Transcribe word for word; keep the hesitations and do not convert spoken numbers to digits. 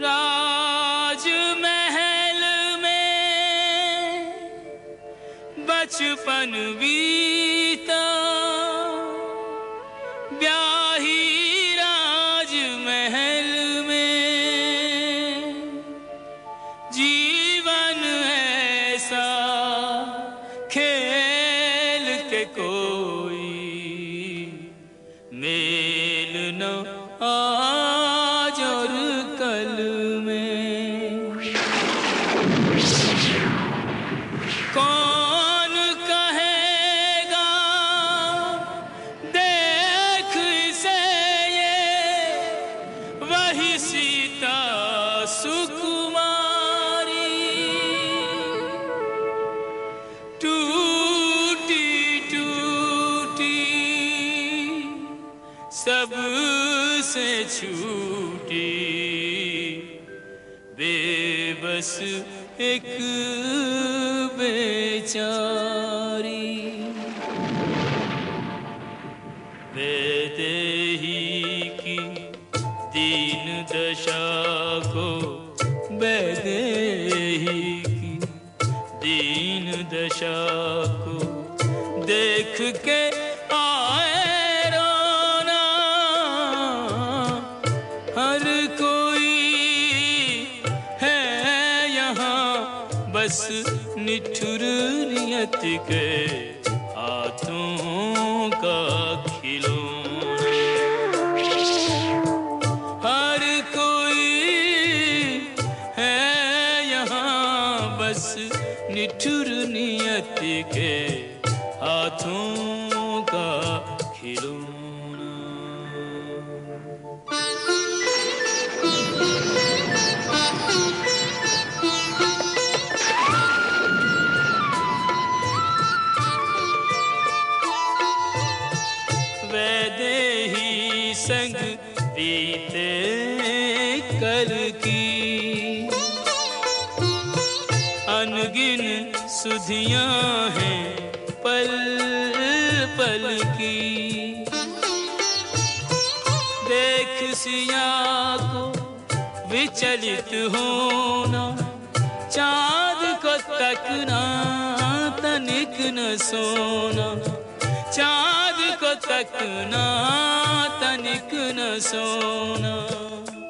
राजमहल में बचपन बीता, ब्याही राजमहल में जीवन ऐसा खेल के कोई मेल न आज और कल में। कौन कहेगा देख इसे ये वही सीता सुकुमारी, टूटी टूटी सबसे छूटी, बेबस एक बेचारी। वैदेही की दीन दशा को, वैदेही की दीन दशा को देख के आए रोना हर कोई है यहाँ, बस निठुर नियत के हाथों का खिलौना। हर कोई है यहाँ बस निठुर नियत के हाथों का खिलौना। वैदेही संग बीते कल की अनगिन सुधियां हैं पल पल की। देख सिया को विचलित होना, चाँद को तकना तनिक न सोना, चाँद को तकना तनिक न सोना।